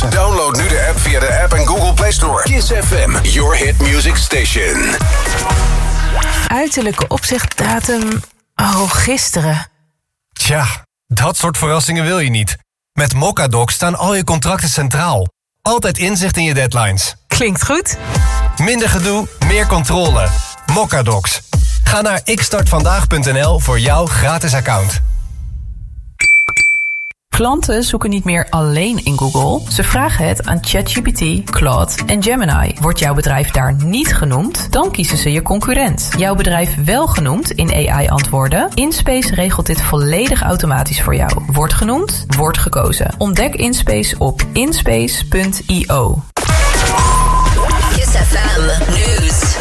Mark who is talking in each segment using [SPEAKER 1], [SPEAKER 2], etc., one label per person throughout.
[SPEAKER 1] oplossen.
[SPEAKER 2] Download nu de app via de App en Google Play Store. Kiss FM, your hit music station.
[SPEAKER 3] Uiterlijke opzichtdatum... gisteren.
[SPEAKER 4] Tja, dat soort verrassingen wil je niet. Met Mocadoc staan al je contracten centraal. Altijd inzicht in je deadlines.
[SPEAKER 3] Klinkt goed.
[SPEAKER 4] Minder gedoe, meer controle. Mocadocs. Ga naar xstartvandaag.nl voor jouw gratis account.
[SPEAKER 3] Klanten zoeken niet meer alleen in Google. Ze vragen het aan ChatGPT, Claude en Gemini. Wordt jouw bedrijf daar niet genoemd, dan kiezen ze je concurrent. Jouw bedrijf wel genoemd in AI-antwoorden? InSpace regelt dit volledig automatisch voor jou. Wordt genoemd, wordt gekozen. Ontdek InSpace op inspace.io.
[SPEAKER 5] Kiss FM News.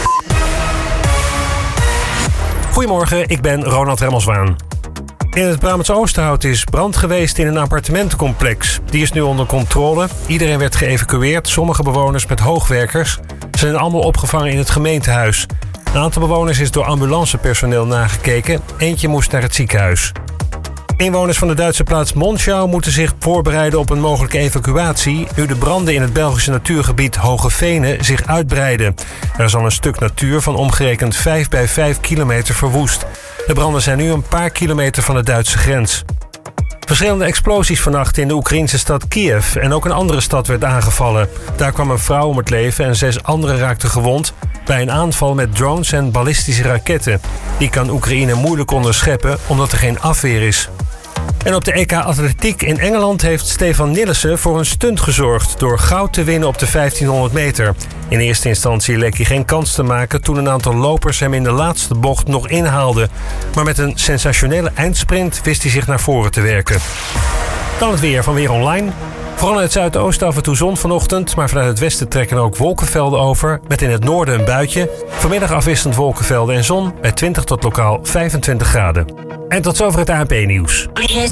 [SPEAKER 6] Goedemorgen, ik ben Ronald Remmelswaan. In het Brabantse Oosterhout is brand geweest in een appartementencomplex. Die is nu onder controle. Iedereen werd geëvacueerd. Sommige bewoners met hoogwerkers zijn allemaal opgevangen in het gemeentehuis. Een aantal bewoners is door ambulancepersoneel nagekeken. Eentje moest naar het ziekenhuis. Inwoners van de Duitse plaats Monschau moeten zich voorbereiden op een mogelijke evacuatie, nu de branden in het Belgische natuurgebied Hoge Venen zich uitbreiden. Er is al een stuk natuur van omgerekend 5 bij 5 kilometer verwoest. De branden zijn nu een paar kilometer van de Duitse grens. Verschillende explosies vannacht in de Oekraïnse stad Kiev en ook een andere stad werd aangevallen. Daar kwam een vrouw om het leven en 6 anderen raakten gewond bij een aanval met drones en ballistische raketten. Die kan Oekraïne moeilijk onderscheppen omdat er geen afweer is. En op de EK Atletiek in Engeland heeft Stefan Nillissen voor een stunt gezorgd door goud te winnen op de 1500 meter. In eerste instantie leek hij geen kans te maken toen een aantal lopers hem in de laatste bocht nog inhaalden. Maar met een sensationele eindsprint wist hij zich naar voren te werken. Dan het weer van Weer Online. Vooral in het zuidoosten af en toe zon vanochtend, maar vanuit het westen trekken ook wolkenvelden over, met in het noorden een buitje. Vanmiddag afwisselend wolkenvelden en zon bij 20 tot lokaal 25 graden. En tot zover het ANP-nieuws.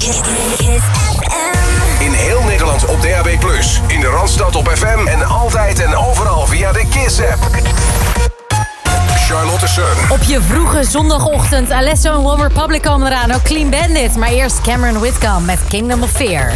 [SPEAKER 2] In heel Nederland op DAB+. In de Randstad op FM en altijd en overal via de Kiss-app. Charlotte Sun.
[SPEAKER 7] Op je vroege zondagochtend, Alesso en One Republic komen eraan. Ook Clean Bandit, maar eerst Cameron Whitcomb met Kingdom of Fear.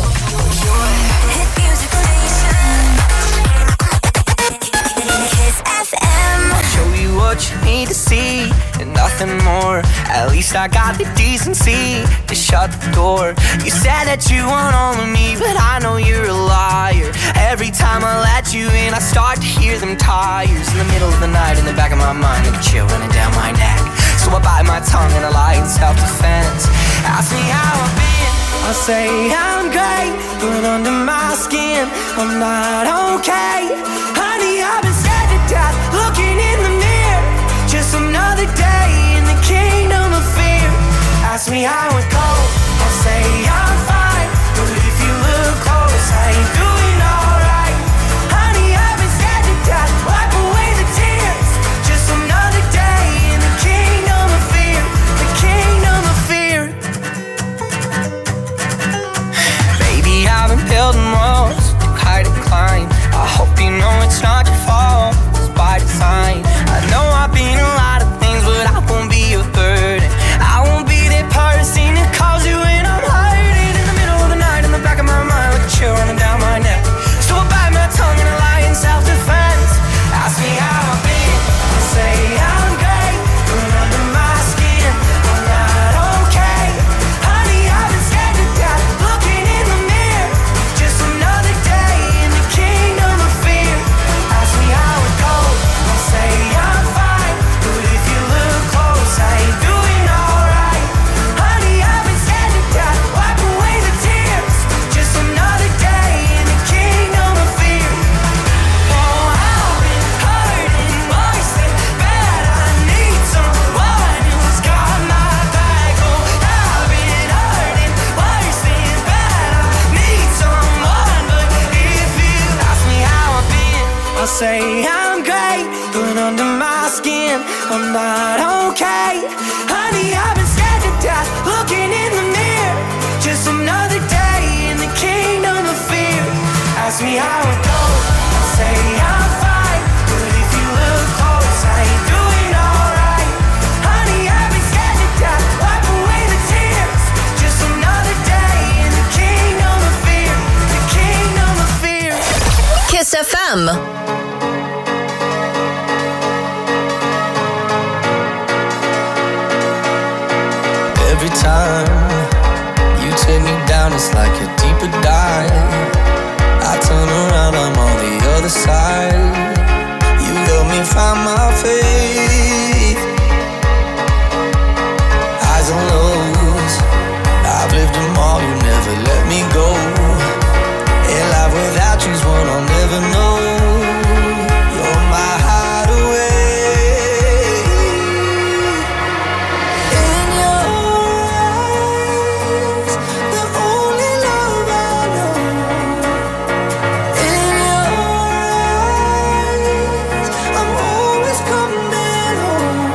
[SPEAKER 8] What you need to see and nothing more. At least I got the decency to shut the door. You said that you want all of me, but I know you're a liar. Every time I let you in, I start to hear them tires in the middle of the night. In the back of my mind, like a chill running down my neck. So I bite my tongue and I lie in self-defense. Ask me how I've been, I say I'm great, but under my skin, I'm not okay. Honey, I've been scared to death, looking in the mirror. Just another day in the kingdom of fear. Ask me how it goes, I'll say I'm fine. But if you look close, I ain't doing alright. Honey, I've been scared to death, wipe away the tears. Just another day in the kingdom of fear. The kingdom of fear. Baby, I've been building walls too high to climb. I hope you know it's not your fault, it's by design. I know I've been a lot of things, but I won't be a burden. I won't be that person that calls you when I'm hurting. In the middle of the night, in the back of my mind, like a chill running down my neck. So I bite my tongue and I lie in self-defense. Ask me how I've been, I say I'm great, but under my skin, I'm not okay. Honey, I've been scared to death, looking in the mirror. Just another day in the kingdom of fear. Ask me how it goes, I'll say I'm fine. But if you look close, I ain't doing alright. Honey, I've been scared to death, wipe away the tears. Just another day in the kingdom of fear. Oh, I've been hurting, worse than bad. I need someone who's got my back. Oh, I've been hurting, worse than bad. I need someone, but if you ask me how I've been, I'll say I'm great, but under my skin, I'm not okay. Honey, I've been scared to death, looking in the mirror. Just another day in the kingdom of fear. Ask me how it goes, I'll say I'm fine. But if you look close, I ain't doing alright. Honey, I've been scared to death, wipe away the tears. Just another day in the kingdom of fear. The kingdom of fear.
[SPEAKER 5] FM.
[SPEAKER 8] Every time you take me down, it's like a deeper dive. I turn around, I'm on the other side. You help me find my faith. Highs and lows, I've lived them all, you never let me go. A life without you's one I'll never know. You're my hideaway. In your eyes, the only love I know. In your eyes, I'm always coming home.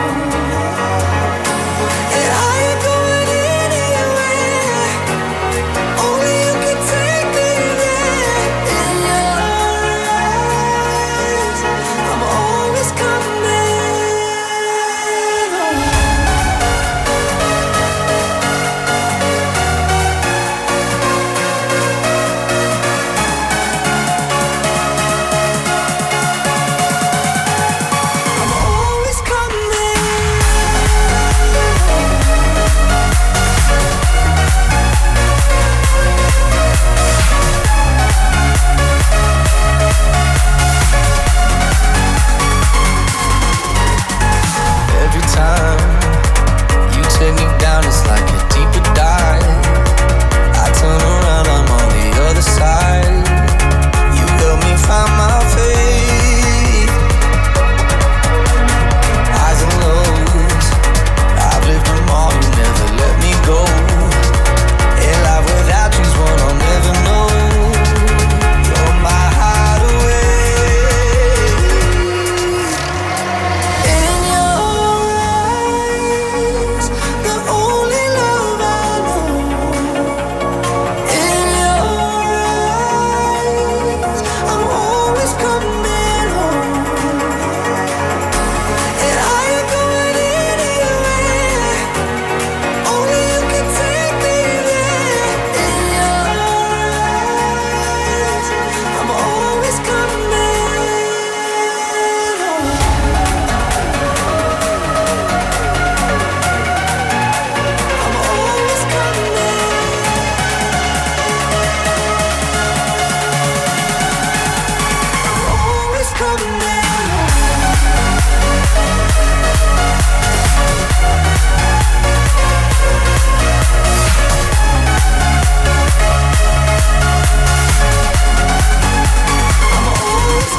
[SPEAKER 8] And I ain't going anywhere. Only you can take me there. In your eyes, I'm always coming home. I'm always coming home. Every time you take me down, it's like a deeper dive. I turn around, I'm on the other side. You help me find my faith. Highs and lows, I've lived them all, you never let me go. A life without you's one I'll never know. You're my hideaway. In your eyes, the only love I know. In your eyes, I'm always coming home. And I ain't going anywhere. Only you can take me there. In your eyes, I'm always coming home. I'm always coming. I'm always coming. I'm always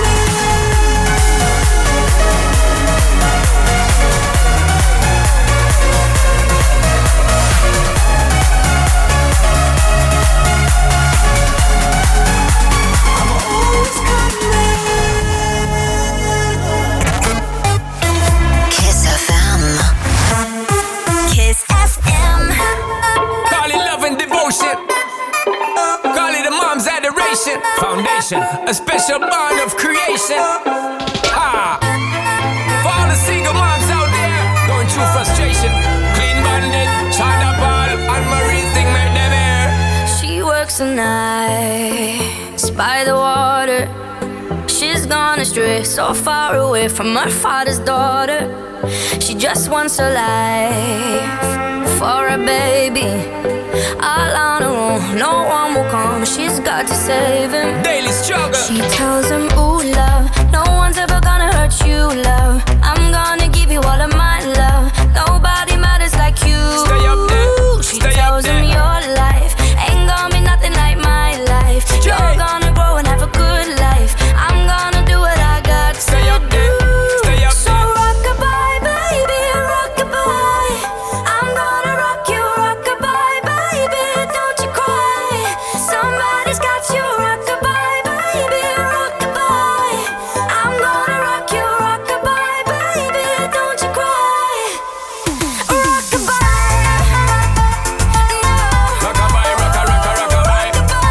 [SPEAKER 5] Kiss FM. Kiss FM.
[SPEAKER 1] Call it love and devotion. Call it a mom's adoration. Foundation, a special bond of creation. Ha! For all the single moms out there going through frustration. Clean Bandit, China Ball, and Marie thing made them air.
[SPEAKER 9] She works the nights by the water. She's gone astray, so far away from her father's daughter. She just wants a life for a baby. All on her own, no one will come. She's got to save him.
[SPEAKER 1] Daily struggle.
[SPEAKER 9] She tells him, ooh, love, no one's ever gonna hurt you, love. I'm gonna give you all of my love. Nobody matters like you.
[SPEAKER 1] Stay up there.
[SPEAKER 9] She
[SPEAKER 1] Stay
[SPEAKER 9] tells
[SPEAKER 1] up there.
[SPEAKER 9] him your life ain't gonna be nothing like my life. You're gonna grow and have a good life. I'm gonna do what I got to
[SPEAKER 1] Stay up there. Stay up
[SPEAKER 9] So
[SPEAKER 1] there.
[SPEAKER 9] rock-a-bye, baby, rock-a-bye. I'm gonna rock you, rock-a-bye, baby, don't you cry. Somebody's got you, rock-a-bye, baby, rock-a-bye. I'm gonna rock you, rock-a-bye, baby, don't you cry. Rock-a-bye, no.
[SPEAKER 1] Rockabye, rocka, rocka, rockabye.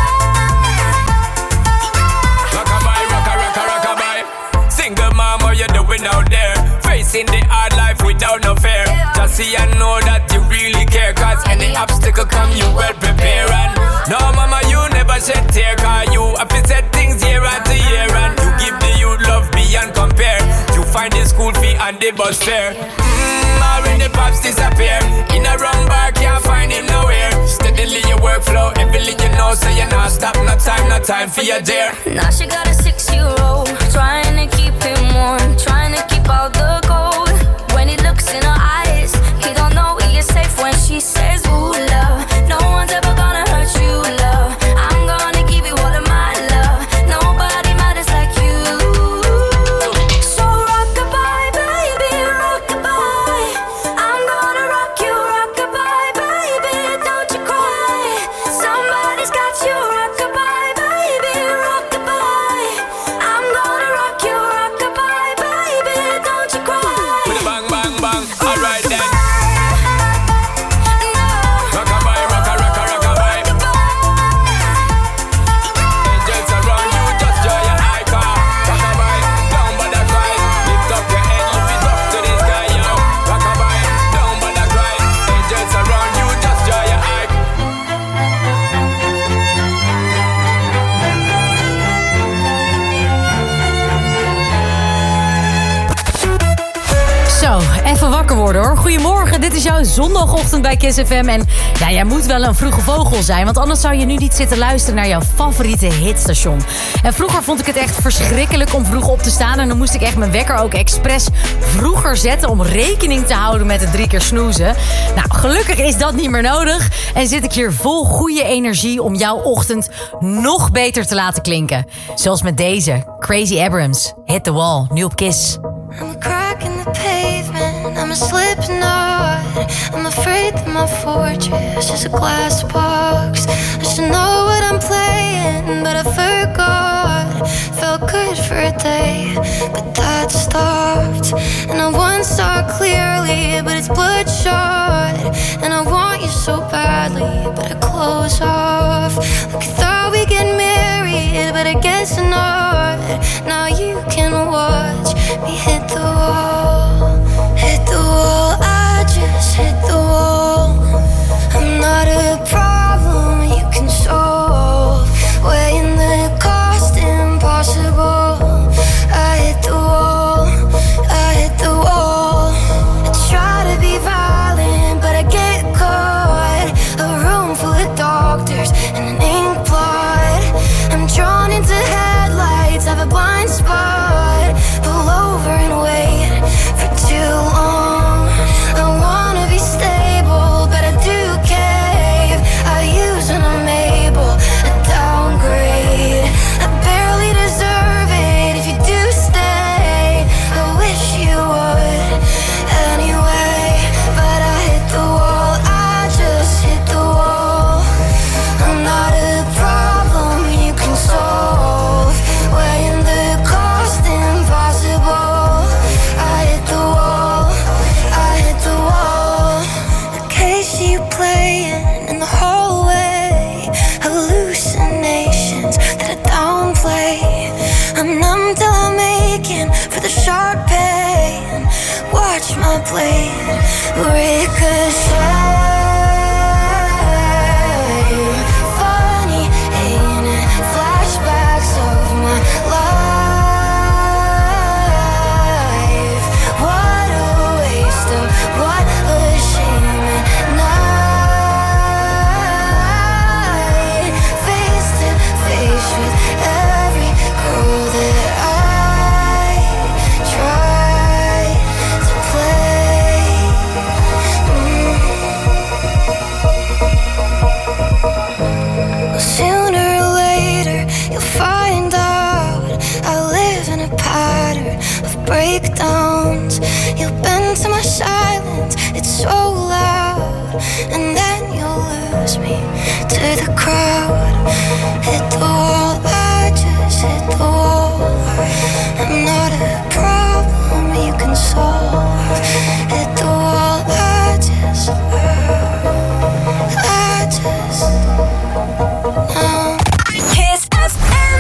[SPEAKER 1] Rockabye, rocka, rocka, rockabye. Single mom, what you doing out there? Facing the hard life without no fear. Just see and know that you really care. Cause any obstacle come, you well prepare. And no, mama, you never shed tear. Cause you have to set things year after year. And find the school fee and the bus fare. Or when the pops disappear, in a wrong bar, can't find him nowhere. Steadily your workflow, everything you know, so you're not stop, no time for your dear.
[SPEAKER 9] Now she got a 6-year-old, trying to keep him warm, trying to keep out the cold. When he looks in her eyes, he don't know he is safe when she says, ooh, love, no one's ever gonna hurt you, love. I'm gonna give you all of my love. Nobody matters like you. So rock-a-bye, baby, rock-a-bye. I'm gonna rock you, rock-a-bye, baby, don't you cry. Somebody's got you, rock-a-bye, baby, rock-a-bye. I'm gonna rock you, rock-a-bye, baby, don't you cry.
[SPEAKER 1] With a bang, bang, bang, alright then.
[SPEAKER 7] Zo, even wakker worden hoor. Goedemorgen, dit is jouw zondagochtend bij Kiss FM. En ja, jij moet wel een vroege vogel zijn, want anders zou je nu niet zitten luisteren naar jouw favoriete hitstation. En vroeger vond ik het echt verschrikkelijk om vroeg op te staan. En dan moest ik echt mijn wekker ook expres vroeger zetten om rekening te houden met het 3 keer snoezen. Nou, gelukkig is dat niet meer nodig. En zit ik hier vol goede energie om jouw ochtend nog beter te laten klinken. Zoals met deze, Crazy Abrams, Hit the Wall, nu op Kiss.
[SPEAKER 10] I'm a crack in the pavement, I'm a slip knot. I'm afraid that my fortress is a glass box. I should know what I'm playing, but I forgot. Felt good for a day, but that stopped. And I once saw clearly, but it's bloodshot. And I want you so badly, but I close off. Like I thought we'd get married, but I guess not. Now you can watch me hit the wall, hit the wall. I just hit the wall. I'm not a problem you can solve, weighing the cost impossible. I hit the wall, I hit the wall. I try to be violent, but I get caught. A room full of doctors and an ink blot. I'm drawn into headlights, have a blind spot. Pull over and wait for too long. I wanna be stable, but I do cave. I use when I'm able, I downgrade. I barely deserve it if you do stay. I wish you would anyway, but I hit the wall, I just hit the wall. I'm not a problem you can solve, weighing the cost impossible. I hit the wall, I hit the wall. The case you playing in the hallway, hallucinations that I downplay. I'm numb till I'm aching for the sharp pain. Watch my blade ricochet. Funny, ain't it? Flashbacks of my life. What a waste of, what a shame at night. Face to face with every girl that I try to play. Well, sooner or later you'll find out I live in a pattern of breakdowns. You'll bend to my silence, it's so loud. And then you'll lose me to the crowd. Hit the wall, I just hit the wall. I'm not a problem you can solve. Hit the wall, I just Kiss FM.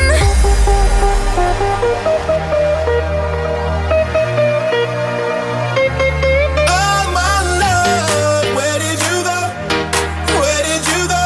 [SPEAKER 11] Oh my love, where did you go? Where did you go?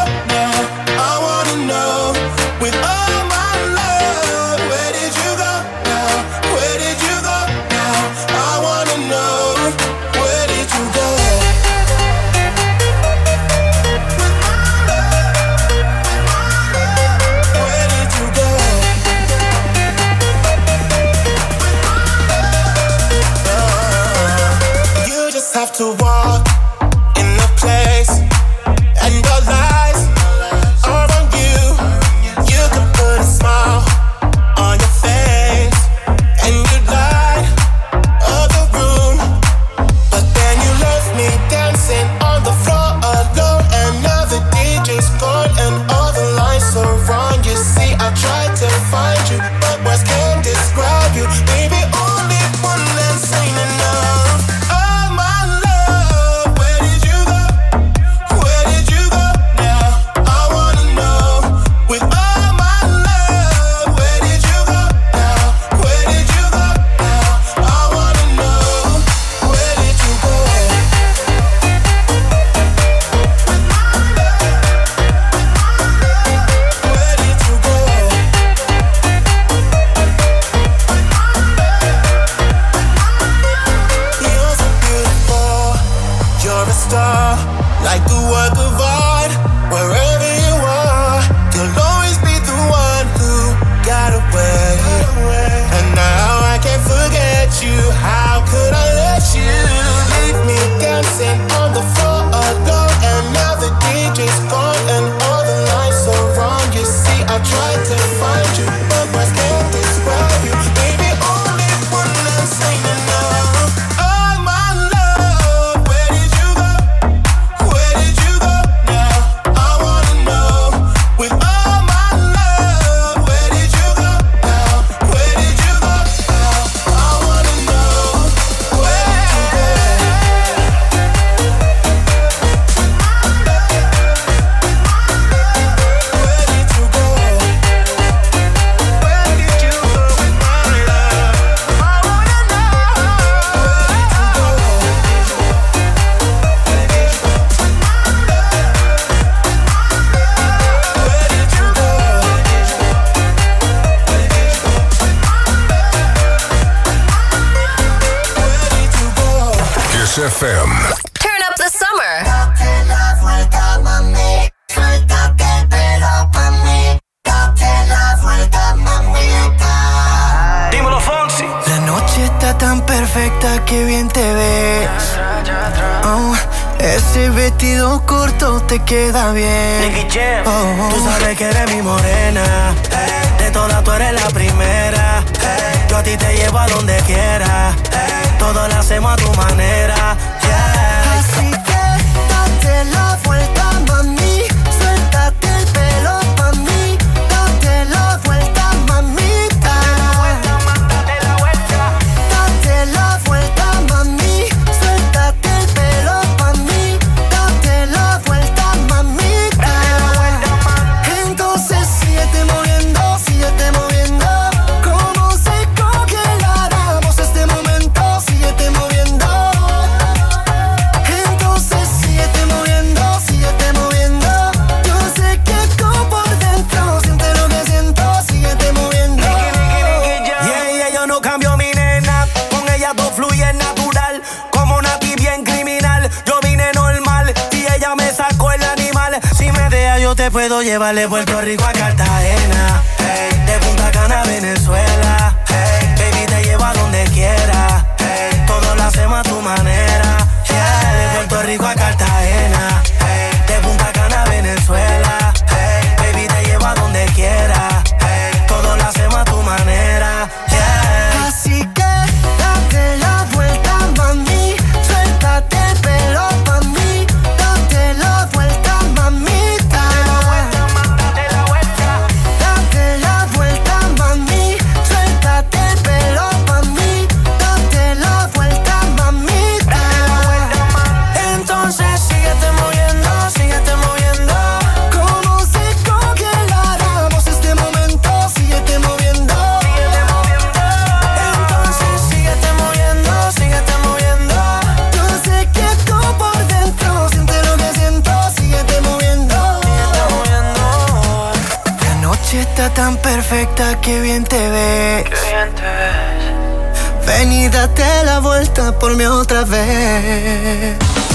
[SPEAKER 11] are, like a work of art. Wherever you are, you'll always be the one who got away. And now I can't forget you. How could I let you leave me dancing on the floor alone? And now the DJ's gone and all the lights are wrong. You see, I tried to find you, but my can't describe you. Baby, only one last thing to know. Oh my love, where did you go? Where did you go now? I wanna know. With all my love, where did you go now? Where did you go now? I wanna know. Where did you go? Where did you go? Where did you go with my love? I wanna know. Where did you
[SPEAKER 2] Kiss FM.
[SPEAKER 5] Turn up the summer.
[SPEAKER 8] Dímelo, Fonsi.
[SPEAKER 11] La noche está tan perfecta que bien te ves. Oh, ese vestido corto te queda bien.
[SPEAKER 8] Nicky Jam.
[SPEAKER 11] Oh,
[SPEAKER 8] Tú sabes que eres mi morena. De todas tú eres la primera. Yo a ti te llevo a donde quiera. Todo lo hacemos a tu manera. Yeah.
[SPEAKER 11] así que date la vuelta, mami. Suéltate el pelo pa' mí. Date la vuelta, mamita. Date la vuelta, mami. Suéltate el pelo pa' mí. Date la vuelta, mamita. Entonces síguete moviendo, síguete moviendo. Como se congelaramos este momento, síguete moviendo. Entonces síguete moviendo, síguete moviendo. Yo sé que tú por dentro sientes lo que siento, síguete moviendo.
[SPEAKER 8] Yeah, yo no cambio mi nena. Con ella todo fluye natural. Como una bien criminal. Yo vine normal y ella me sacó el animal. Si me deja yo te puedo llevar de Puerto Rico a Cartagena. Hey, de Punta Cana a Venezuela. Hey, baby te llevo a donde quiera. Hey, todo lo hacemos a tu manera. Yeah, de Puerto Rico a Cartagena. Hey, de Punta Cana a Venezuela. Hey, baby te llevo a donde quiera. Hey, todo lo hacemos a tu manera. Yeah.
[SPEAKER 11] Así que date la vuelta, mami. Suéltate el pelo pa' mí. Date la vuelta, mamita. Date la vuelta, mami. Suéltate el pelo pa' mí. Date la vuelta, mamita. Entonces síguete moviendo, síguete moviendo. Como si congeláramos este momento, síguete moviendo. Entonces síguete moviendo, síguete moviendo. Yo sé que tú por dentro sientes lo que siento, síguete moviendo. La noche está tan perfecta que bien te ves. Ven y date la vuelta por mí otra vez.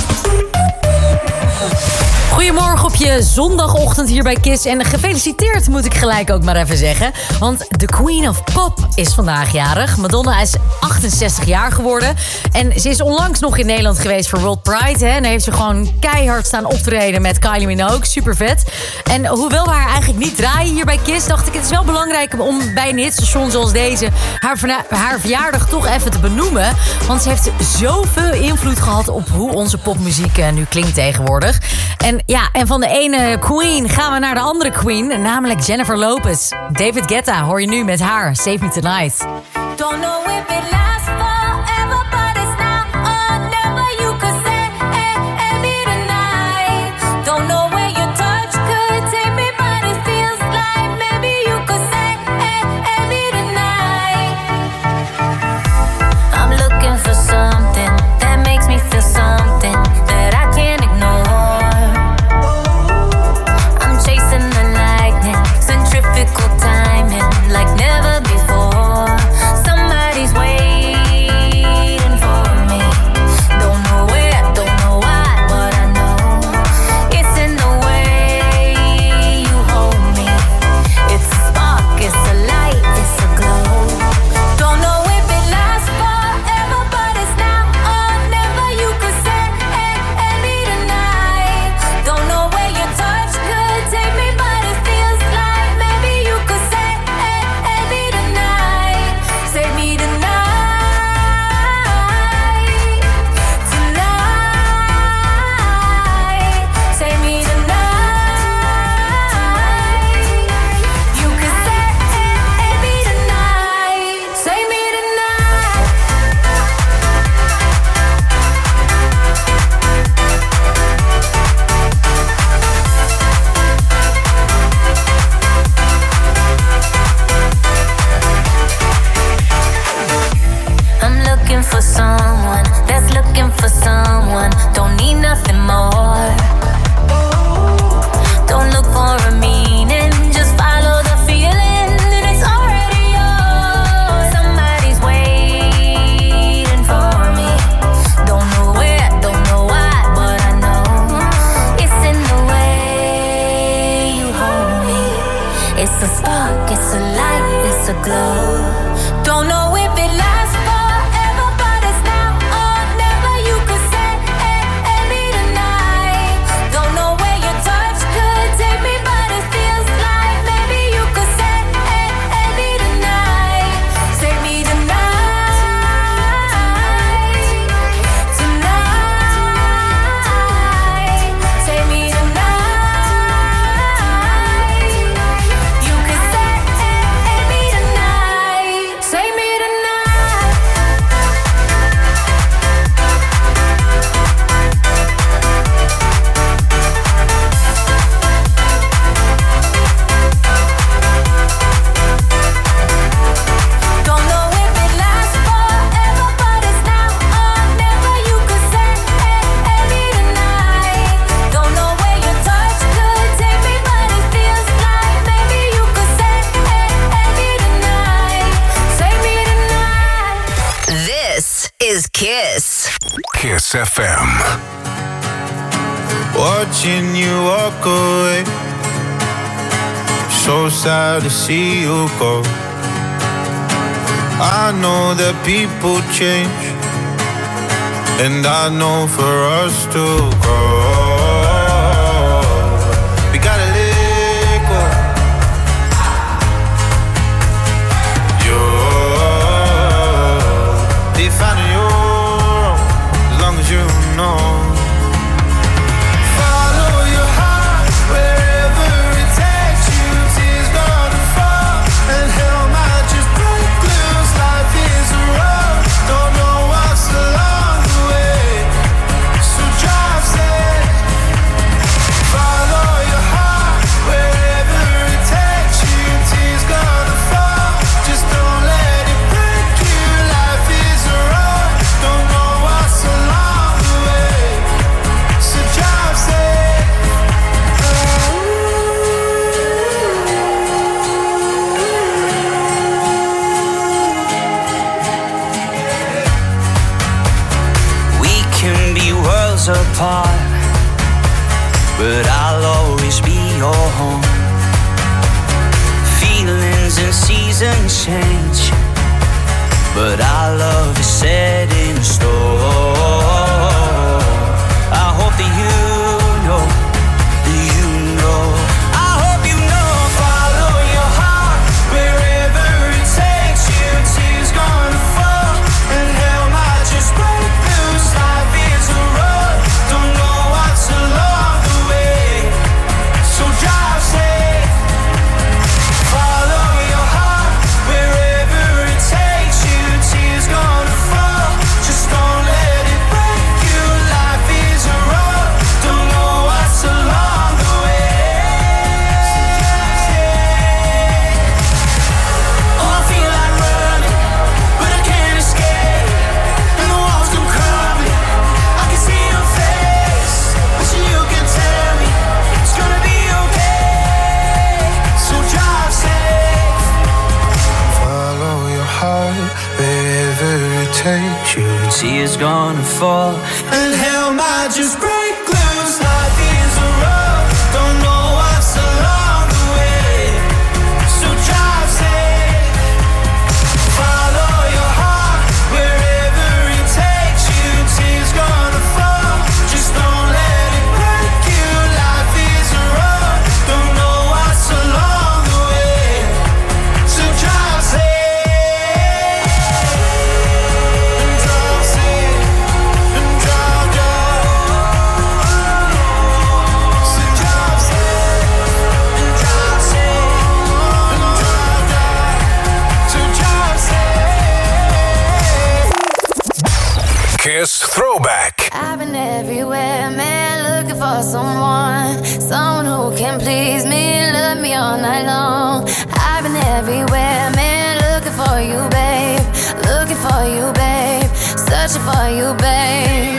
[SPEAKER 7] Goedemorgen op je zondagochtend hier bij Kiss. En gefeliciteerd moet ik gelijk ook maar even zeggen. Want de Queen of Pop is vandaag jarig. Madonna is 68 jaar geworden. En ze is onlangs nog in Nederland geweest voor World Pride. Hè? En heeft ze gewoon keihard staan optreden met Kylie Minogue. Super vet. En hoewel we haar eigenlijk niet draaien hier bij Kiss, dacht ik het is wel belangrijk om bij een hitstation zoals deze haar verjaardag toch even te benoemen. Want ze heeft zoveel invloed gehad op hoe onze popmuziek nu klinkt tegenwoordig. En ja, en van de ene queen gaan we naar de andere queen, namelijk Jennifer Lopez. David Guetta hoor je nu met haar, Save Me Tonight.
[SPEAKER 9] Don't know if it lasts forever, but it's now or never. You could say, hey, me tonight. Don't know where your touch could take me, but it feels like maybe you could say, hey, me tonight. I'm looking for something that makes me feel something that I can't ignore. I'm chasing the lightning, centrifugal timing like never before. Somebody's waiting. it's a glow. Don't know if it lasts forever, but it's now or never. You could say me tonight. Don't know where your touch could take me, but it feels like maybe you could say me tonight. Say me tonight. Tonight. Say me tonight. You could say me tonight. Say me tonight. Don't know if it lasts forever, but it's now or never. You could say me tonight. Don't know where your touch could take me, but it feels like maybe you could say me tonight. Say me tonight.
[SPEAKER 5] This is Kiss.
[SPEAKER 2] Kiss FM.
[SPEAKER 11] Watching you walk away, so sad to see you go. I know that people change, and I know for us to grow, we gotta let go. They found your own, as long as you know. Follow your heart wherever it takes you. Tears gonna fall, and hell might just break loose. Life is a road, don't know what's along the way, so drive safe. Follow your heart wherever it takes you. Tears gonna fall, just don't let it break you. Life is a road, don't know what's along the way, so drive safe.
[SPEAKER 8] We can be worlds apart, but I'll always be your home. Feelings and seasons change, but our love is set in stone. I hope that you know, I hope you know. Follow your heart wherever it takes you. Tears gonna fall, and hell might just break loose. Life is a road, don't know what's along the way, so drive safe. Follow your heart wherever it takes you. Tears gonna fall, just don't let it break you. Life is a road, don't know what's along the way. Oh, I feel like running, but I can't escape, and the walls come crumbling. I can see your face, wishing you can tell me it's gonna be okay, so drive safe.
[SPEAKER 11] Follow your heart wherever it takes you.
[SPEAKER 8] Tears gonna fall,
[SPEAKER 11] And hell might just break loose. Life is a road, don't know what's along the way, so drive safe. Follow your heart wherever it takes you. Tears gonna fall, just don't let it break you. Life is a road, don't know what's along the way, so drive safe. And drive safe, and drive so drive safe, and drive safe, and drive so drive safe.
[SPEAKER 2] Kiss Throwback.
[SPEAKER 9] I've been everywhere, man, looking for someone who can please me, love me all night long. I've been everywhere, man, looking for you, babe, searching for you, babe.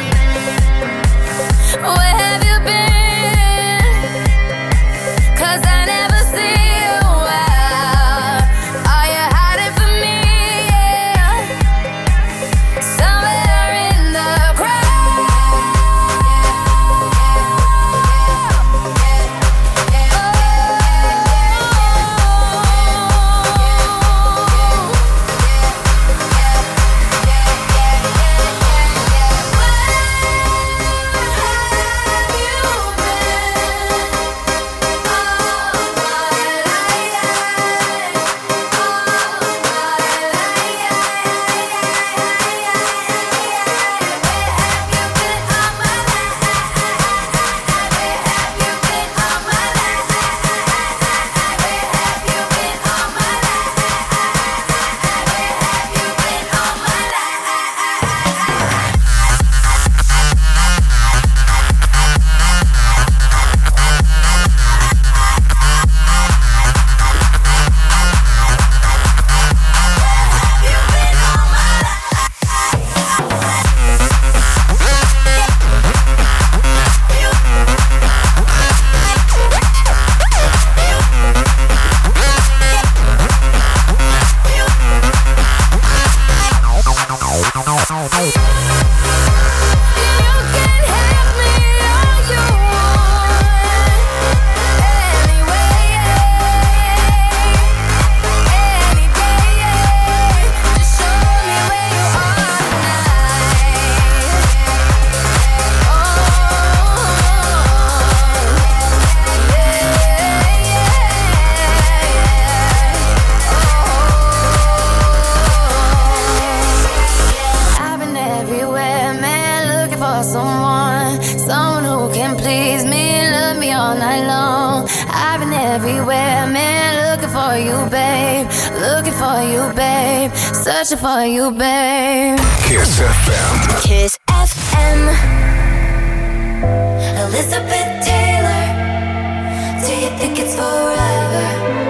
[SPEAKER 9] Where have you been? 'Cause I never see you out. Are you hiding from me? Yeah. Somewhere in the crowd. Oh. all night long. I've been everywhere, man, looking for you, babe. Looking for you, babe. Searching for you, babe.
[SPEAKER 2] Kiss FM.
[SPEAKER 9] Kiss FM. Elizabeth Taylor. Do you think it's forever?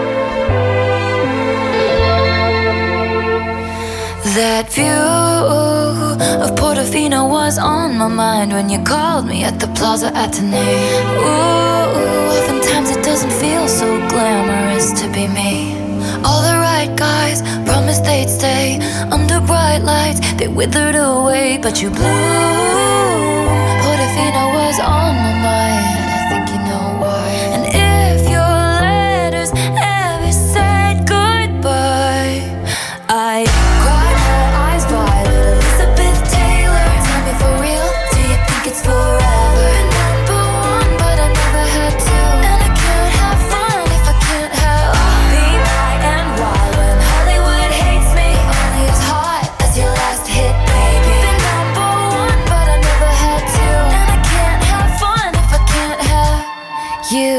[SPEAKER 9] That view of Portofino was on my mind when you called me at the Plaza Athénée. Ooh, oftentimes it doesn't feel so glamorous to be me. All the right guys promised they'd stay under bright lights. They withered away, but you blew. Portofino was on my mind. I think you know why. And if your letters ever said goodbye, I cried my eyes violet. Elizabeth Taylor, tell me for real, do you think it's forever? Been number one, but I never had to. And I can't have fun if I can't have Be my NY when Hollywood hates me. Only as hot as your last hit, baby. Been number one, but I never had to. And I can't have fun if I can't have you.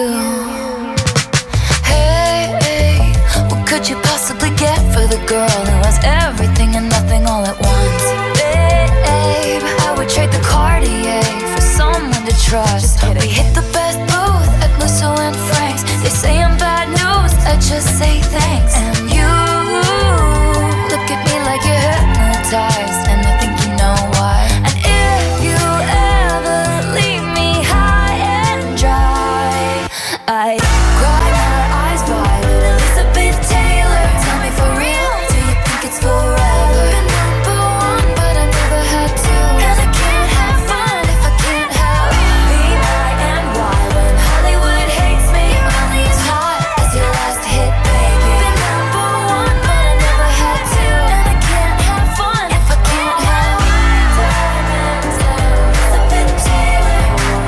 [SPEAKER 9] Hey, what could you possibly get for the girl who has everything and nothing all at once? Babe, I would trade the Cartier for someone to trust. We hit the best booth at Musso and Frank's. They say I'm bad news, I just say thanks. And you look at me like you're hypnotized, and I think you know why. And if you ever leave me high and dry, I cry my eyes violet. Elizabeth Taylor, tell me for real, do you think it's forever? Been number one, but I never had to. And I can't have fun if I can't have Be my NY when Hollywood hates me. Only as hot as your last hit, baby. Been number one, but I never had to. And I can't have fun if I can't have diamonds and Elizabeth Taylor.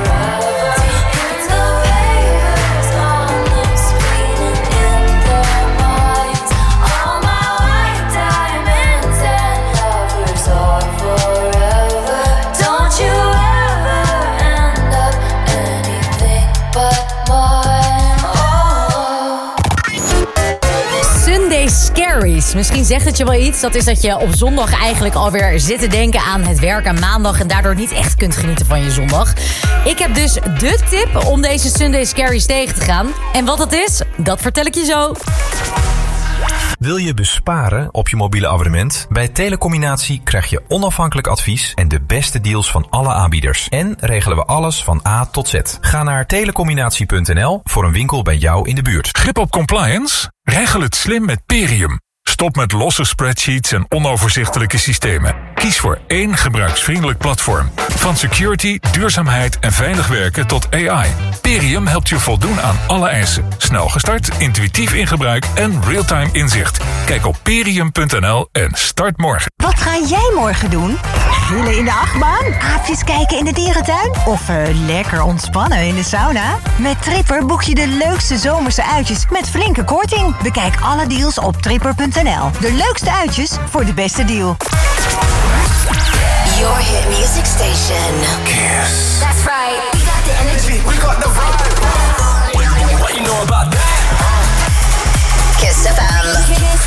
[SPEAKER 9] It's the papers on the screen and in their minds. All my white diamonds and lovers are forever. Don't you ever end up anything but mine. Oh.
[SPEAKER 7] Sunday Scaries. Misschien zegt het je wel iets. Dat is dat je op zondag eigenlijk alweer zit te denken aan het werk aan maandag en daardoor niet echt kunt genieten van je zondag. Ik heb dus de tip om deze Sunday Scaries tegen te gaan. En wat dat is, dat vertel ik je zo.
[SPEAKER 12] Wil je besparen op je mobiele abonnement? Bij Telecombinatie krijg je onafhankelijk advies en de beste deals van alle aanbieders. En regelen we alles van A tot Z. Ga naar telecombinatie.nl voor een winkel bij jou in de buurt.
[SPEAKER 13] Grip op compliance? Regel het slim met Perium. Stop met losse spreadsheets en onoverzichtelijke systemen. Kies voor één gebruiksvriendelijk platform. Van security, duurzaamheid en veilig werken tot AI. Perium helpt je voldoen aan alle eisen. Snel gestart, intuïtief in gebruik en real-time inzicht. Kijk op perium.nl en start morgen.
[SPEAKER 14] Wat ga jij morgen doen? Grillen in de achtbaan? Aapjes kijken in de dierentuin? Of lekker ontspannen in de sauna? Met Tripper boek je de leukste zomerse uitjes met flinke korting. Bekijk alle deals op tripper.nl. De leukste uitjes voor de beste deal.
[SPEAKER 5] Your hit music station.
[SPEAKER 2] Kiss.
[SPEAKER 9] That's right. We got the energy.
[SPEAKER 2] We got the vibe.
[SPEAKER 1] What you know about that?
[SPEAKER 5] Kiss FM.
[SPEAKER 9] Kiss FM.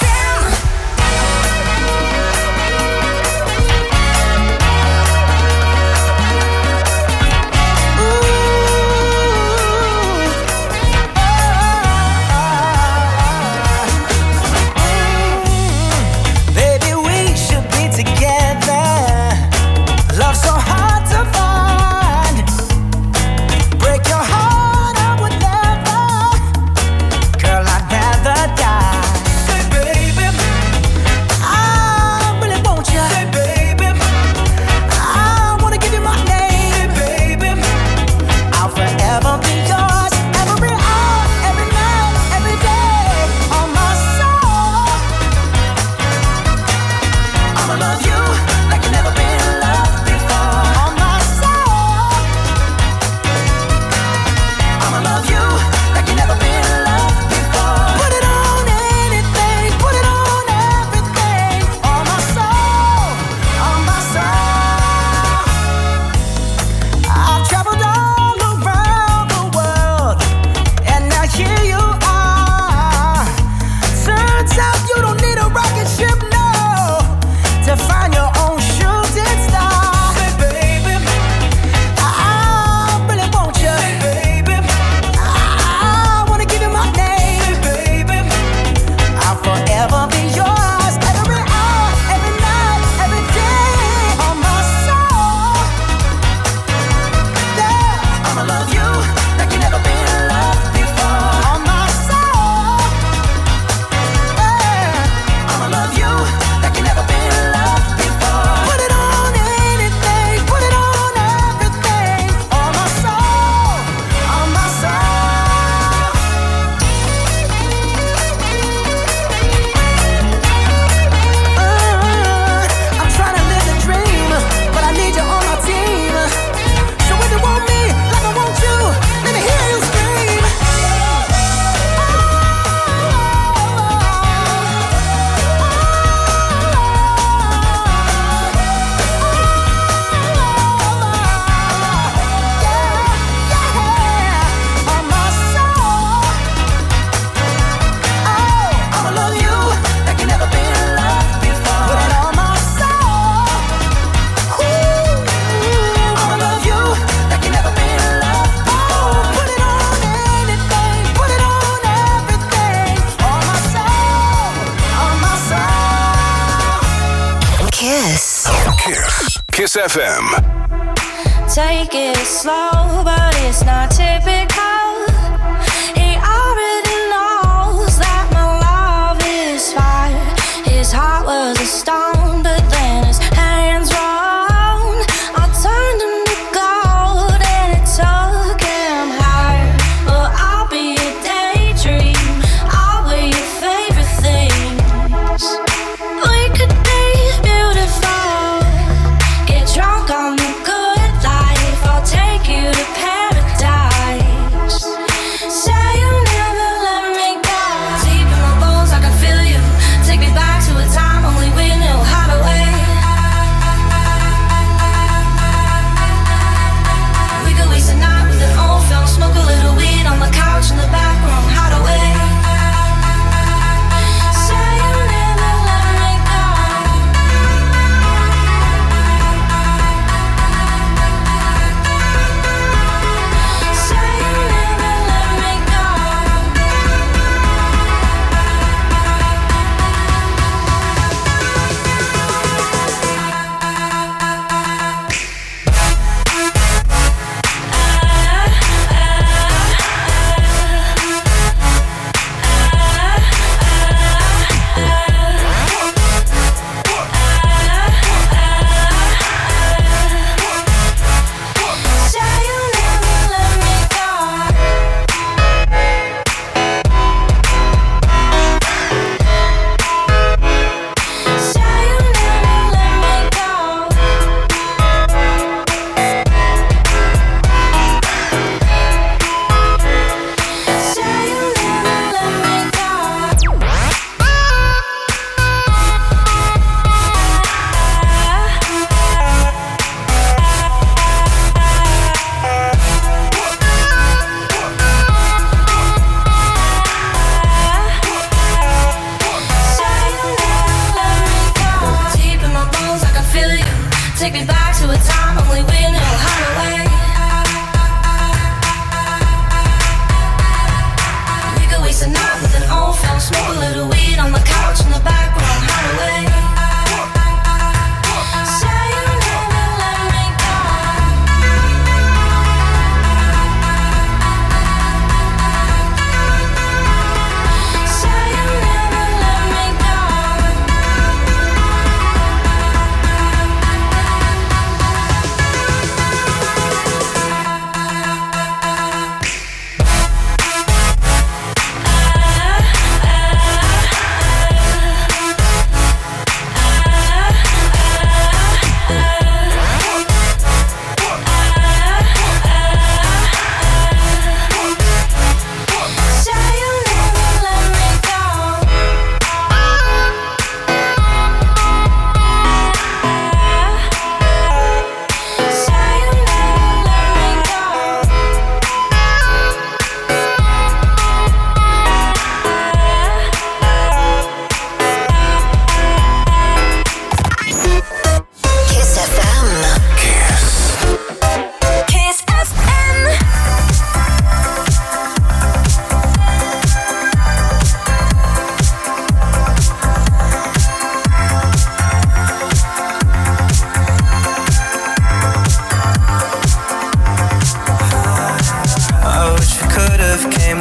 [SPEAKER 8] Baby, we should be together. Love so hard to find. I'ma love you like you never been in love before. On my soul, yeah. I'ma love you like you never been in love before. Put it on anything, put it on everything. On my soul, on my soul. I'm trying to live the dream, but I need you on my team. So if you want me like I want you, let me hear you scream. On my soul. Oh, I'ma love you like you never been in love before. Put it on my soul. I'ma love you like you never been in love before. Put it on anything, put it on everything. On my soul, on my soul.
[SPEAKER 5] Kiss.
[SPEAKER 2] Kiss FM.
[SPEAKER 9] Take it slow, but it's not typical. He already knows that my love is fire. His heart was a stone, but then his hands rolled. I turned him to gold and it took him higher. Well, I'll be a daydream. I'll wear your favorite things. We could be beautiful. Get drunk on the good life. I'll take you to paradise.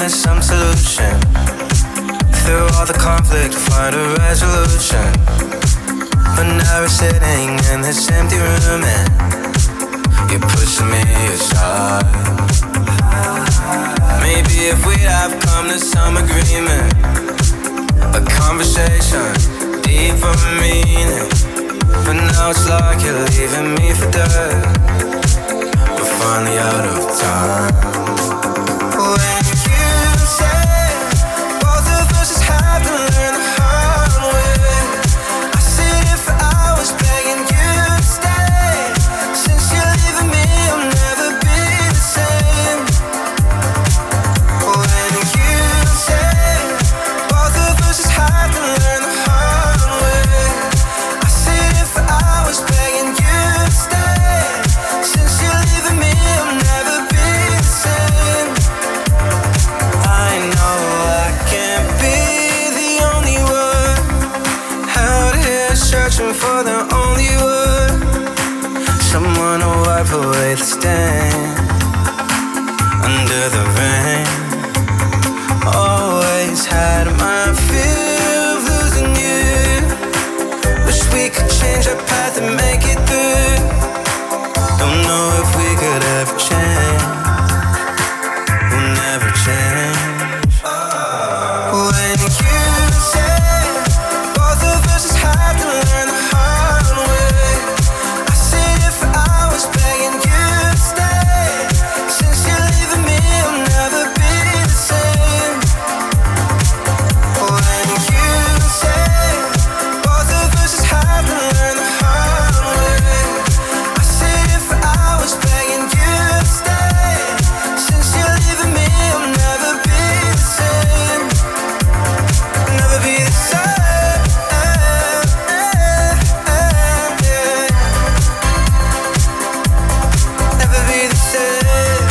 [SPEAKER 15] there's some solution. Through all the conflict, find a resolution. But now we're sitting in this empty room and you're pushing me aside. Maybe if we'd have come to some agreement, a conversation, deeper meaning. But now it's like you're leaving me for dead. We're finally out of time. When you say both of us just have to learn the hard way, I sit here for hours begging you to stay. Since you're leaving me, I'll never be the same. When you say both of us just have to learn the hard way, I sit here for hours begging you to stay. Since you're leaving me, I'll never be the same. I know I can't be the only one out here searching for the only one, someone to wipe away the stain under the rain. Always had my fear of losing you. Wish we could change our path and make it through. Don't know if we could ever change. We'll never change. When you say both of us just have to learn the hard way, I sit here for hours begging you to stay. Since you're leaving me, I'll never be the same. When you say both of us just have to learn the hard way, I sit here for hours begging you to stay. Since you're leaving me, I'll never be the same. Never be the same. Never be the same.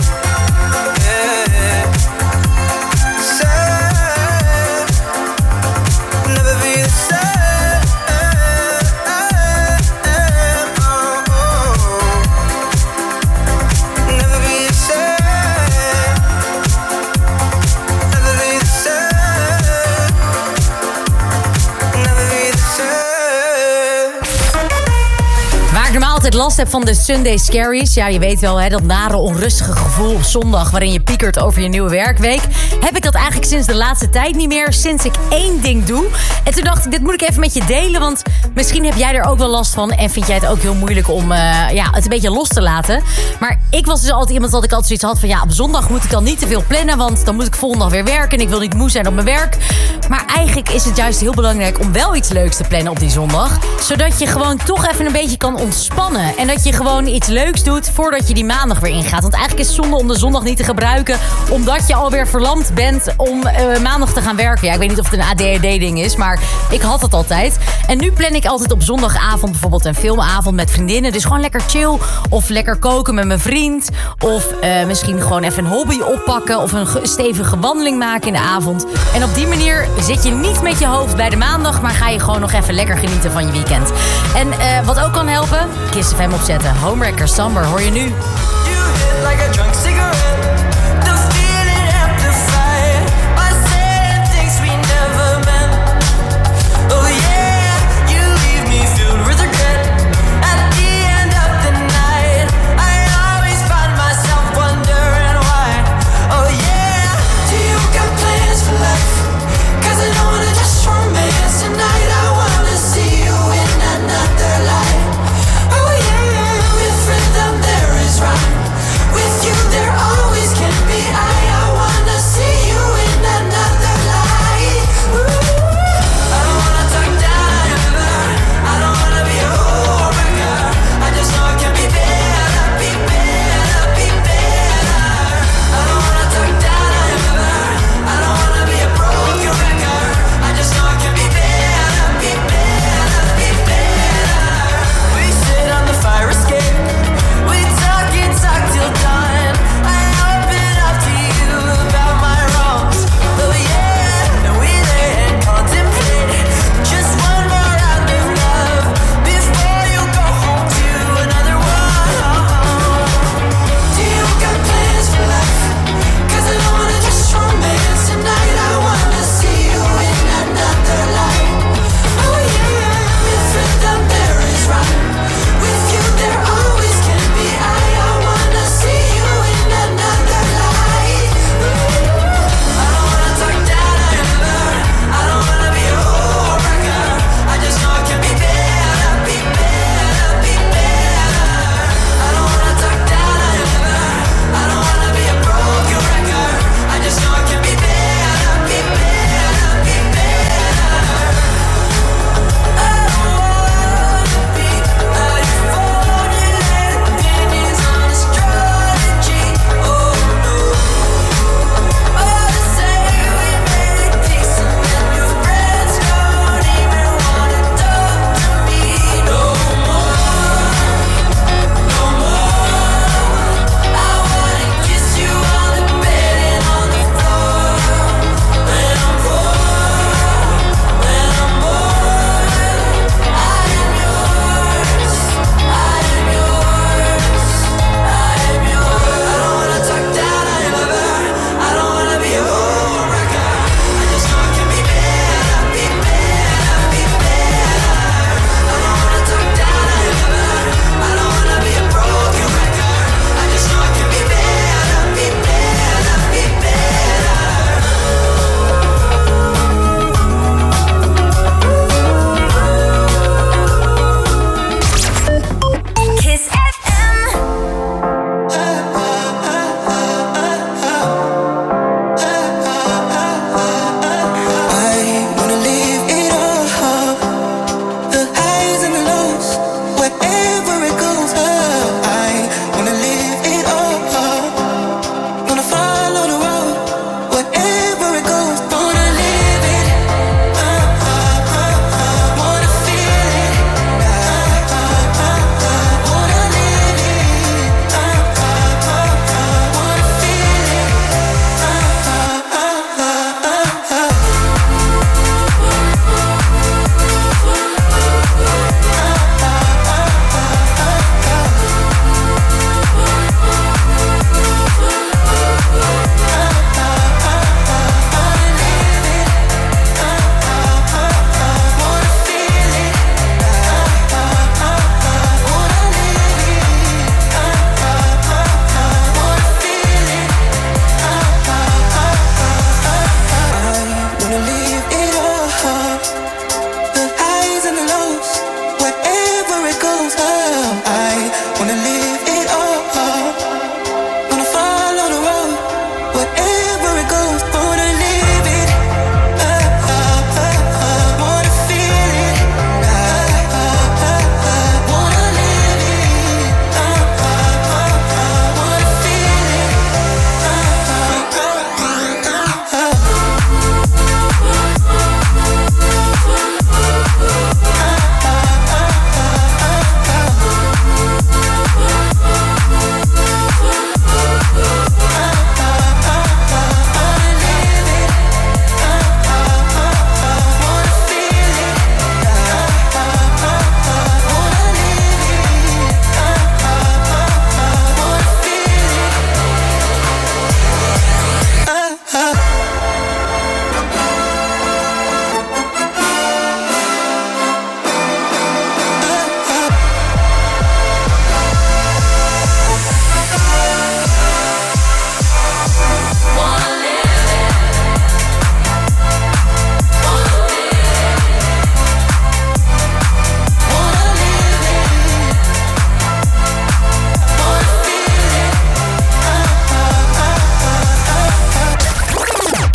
[SPEAKER 15] Same. Never be the same. Never be the same. Never be the same. Never be the same.
[SPEAKER 7] Waar ik normaal altijd last heb van de Sunday Scaries. Ja, je weet wel, hè, dat nare onrustige gevoel op zondag waarin je piekert over je nieuwe werkweek. Heb ik dat eigenlijk sinds de laatste tijd niet meer. Sinds ik één ding doe. En toen dacht ik, dit moet ik even met je delen. Want misschien heb jij er ook wel last van. En vind jij het ook heel moeilijk om het een beetje los te laten. Maar ik was dus altijd iemand dat ik altijd zoiets had van... ja, op zondag moet ik dan niet te veel plannen. Want dan moet ik volgende dag weer werken. En ik wil niet moe zijn op mijn werk. Maar eigenlijk is het juist heel belangrijk om wel iets leuks te plannen op die zondag. Zodat je gewoon toch even een beetje kan ontspannen. En dat je gewoon iets leuks doet voordat je die maandag weer ingaat. Want eigenlijk is het zonde om de zondag niet te gebruiken. Omdat je alweer verlamd bent om maandag te gaan werken. Ja, ik weet niet of het een ADHD-ding is. Maar ik had het altijd. En nu plan ik altijd op zondagavond bijvoorbeeld een filmavond met vriendinnen. Dus gewoon lekker chill. Of lekker koken met mijn vriend. Of misschien gewoon even een hobby oppakken. Of een stevige wandeling maken in de avond. En op die manier zit je niet met je hoofd bij de maandag. Maar ga je gewoon nog even lekker genieten van je weekend. En wat ook kan helpen, Kiss FM opzetten. Homewrecker Samber hoor je nu.
[SPEAKER 8] Like a drunk cigarette, the feeling amplified by saying things we never meant. Oh yeah, you leave me filled with regret. At the end of the night, I always find myself wondering why. Oh yeah, do you got plans for life? 'Cause I don't wanna just romance tonight. I wanna see you in another light. Oh yeah, with rhythm there is rhyme. With you there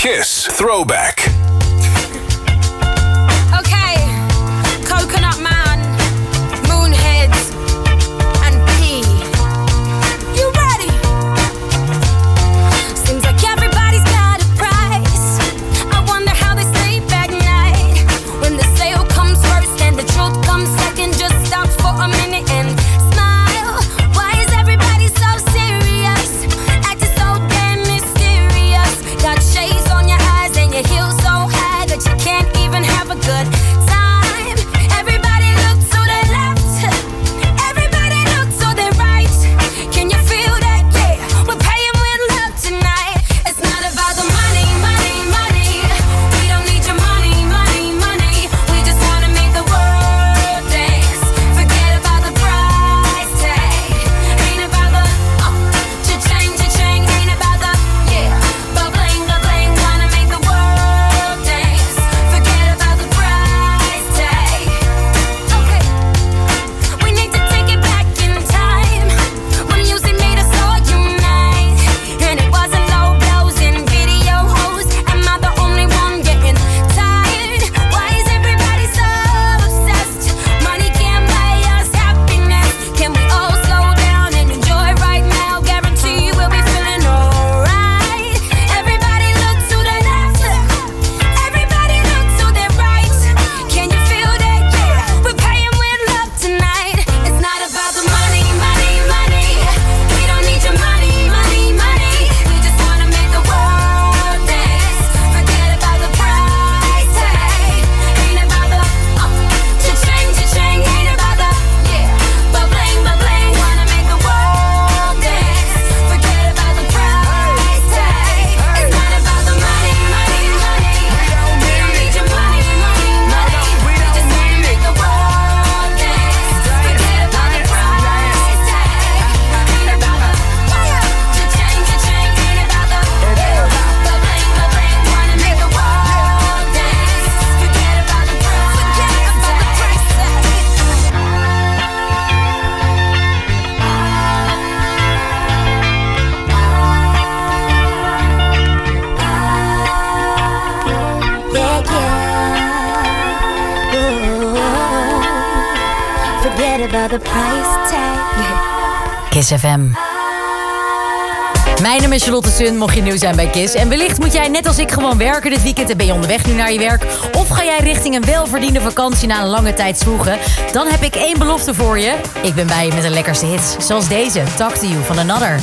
[SPEAKER 2] Kiss Throwback.
[SPEAKER 9] Okay, Coconut Man, Moonheads, and P. You ready? Seems like everybody's got a price. I wonder how they sleep at night. When the sale comes first and the truth comes second, just stop for a minute and smile. Why is everybody so serious? Acting so damn mysterious. Got shades on your eyes and your heels so high that you can't even have a good time. Everybody look to the left. Everybody look to the right. Can you feel that? Yeah, we're paying with love tonight. It's not about the money, money, money. We don't need your money, money, money. We just wanna make the world dance. Forget about the price tag. Ain't about the cha-ching, cha-ching. Ain't about the ba-bling, ba-bling. Wanna make the world dance. Forget about the price tag. Okay, we need to take it back in time when music made us all unite, and it wasn't low blows and video hoes. Am I the only one getting tired? Why is everybody so obsessed? Money can't buy us happiness. Can we all slow down and enjoy right now? Guarantee we'll be feeling alright. Everybody look to the left. Everybody look to the right. Can you feel that? Yeah, we're paying with love tonight. It's not about the money, money, money. We don't need your money, money, money. We just wanna make the world dance. Forget about the price tag. Ain't about the cha-ching, cha-ching. Ain't about the ba-bling, ba-bling. Wanna make the world dance. Forget about the price tag. It's not about the money, money, money. We don't need your money, money, money. We just wanna make the world dance. Forget about the price tag. Ain't about the cha-ching, cha-ching. Ain't about the ba-bling, ba-bling. Wanna make the world dance. Forget about the price Forget about the price tag.
[SPEAKER 7] Kiss FM. Mijn naam is Charlotte Sun, mocht je nieuw zijn bij Kiss. En wellicht moet jij net als ik gewoon werken dit weekend en ben je onderweg nu naar je werk. Of ga jij richting een welverdiende vakantie na een lange tijd zwoegen. Dan heb ik één belofte voor je. Ik ben bij je met de lekkerste hits. Zoals deze, Talk to You van Another.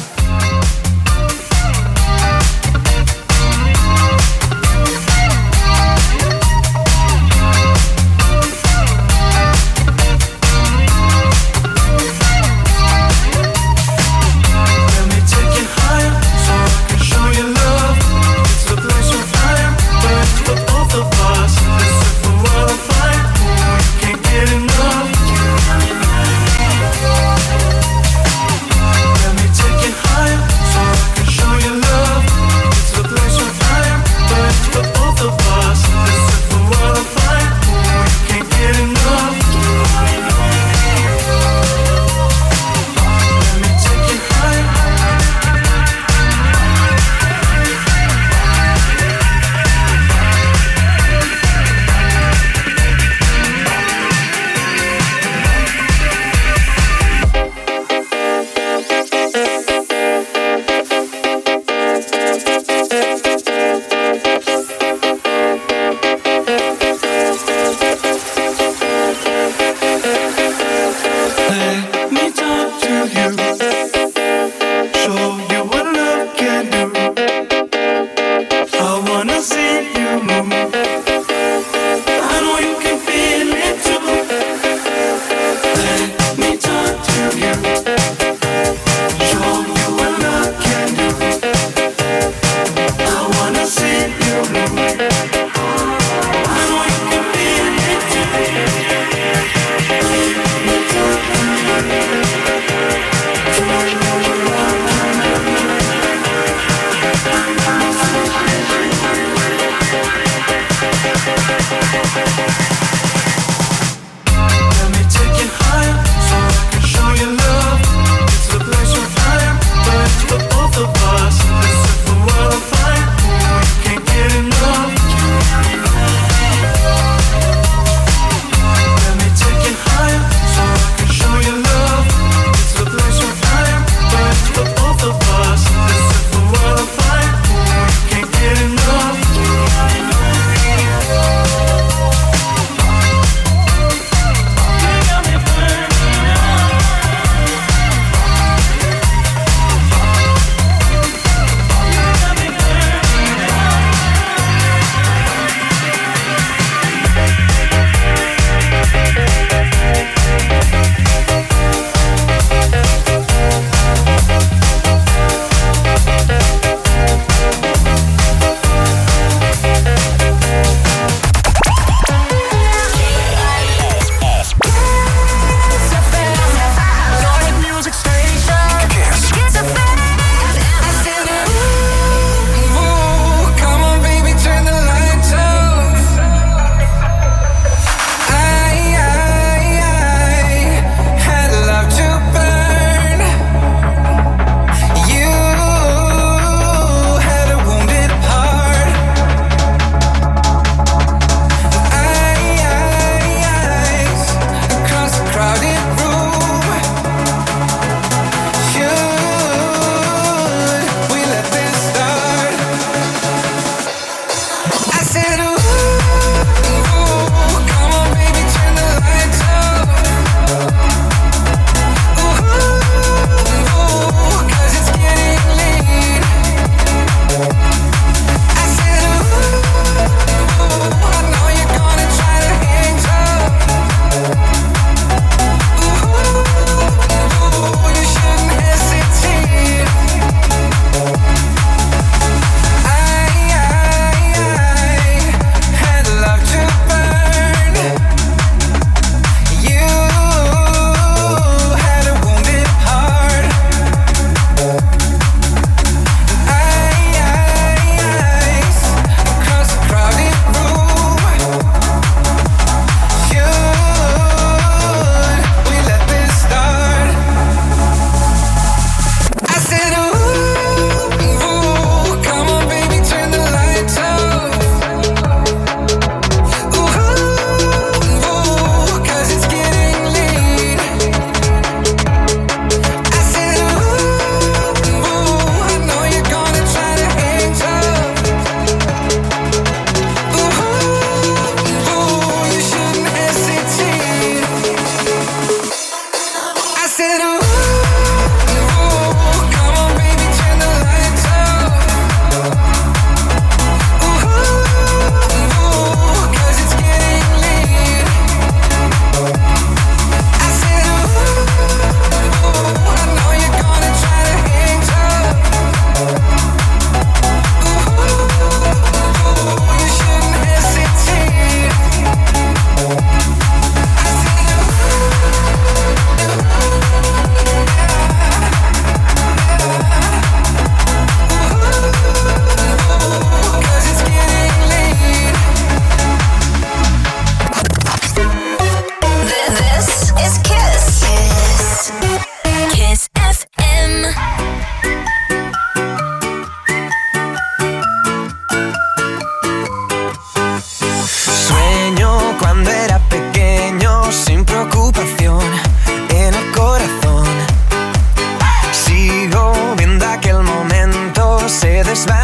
[SPEAKER 11] Let me take you higher so I can show you love. It's the place where I am, but for both of us. Listen for what I find. You can't get enough. Let me take you higher so I can show you love. It's the place where I am, but for both of us. Listen for what I find. You can't get enough. Let me take you higher. Let me talk to you, show you what love can do. I wanna see you move. I know you can feel it too. Let me talk to you, show you what love can do. I wanna see you move. I know you can feel it too. Let me take you higher so I can show you love. It's the place where I am, but for both of us. Listen for what I find. You can't get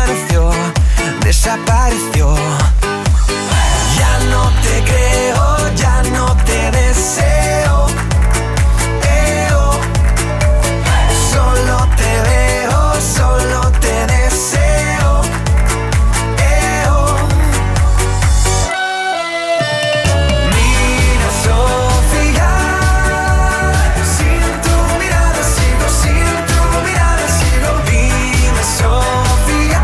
[SPEAKER 8] desapareció, desapareció. Ya no te creo, ya no te deseo. Solo te veo, solo te deseo. Mira, Sofía, sin tu mirada sigo, sin tu mirada sigo. Dime, Sofía,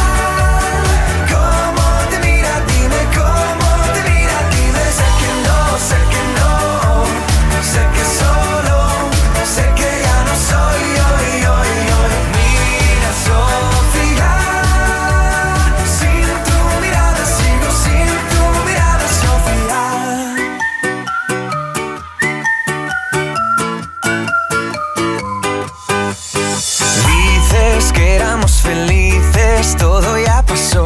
[SPEAKER 8] ¿cómo te mira? Dime cómo te mira, dime. Sé que no, sé que no, sé que solo, sé que ya no soy hoy. Mira, Sofía, sin tu mirada sigo, sin tu mirada, Sofía. Dices que éramos felices, todo ya pasó.